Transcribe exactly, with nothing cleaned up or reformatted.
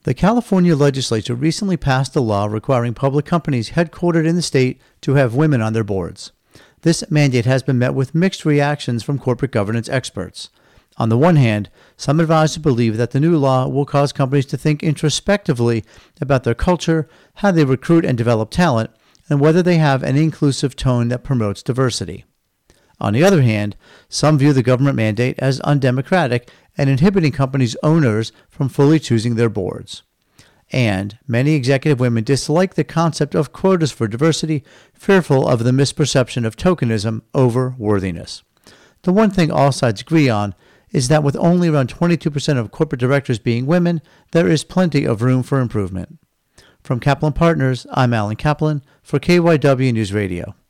The California legislature recently passed a law requiring public companies headquartered in the state to have women on their boards. This mandate has been met with mixed reactions from corporate governance experts. On the one hand, some advisors believe that the new law will cause companies to think introspectively about their culture, how they recruit and develop talent, and whether they have an inclusive tone that promotes diversity. On the other hand, some view the government mandate as undemocratic and inhibiting companies' owners from fully choosing their boards. And many executive women dislike the concept of quotas for diversity, fearful of the misperception of tokenism over worthiness. The one thing all sides agree on is that with only around twenty-two percent of corporate directors being women, there is plenty of room for improvement. From Kaplan Partners, I'm Alan Kaplan for K Y W News Radio.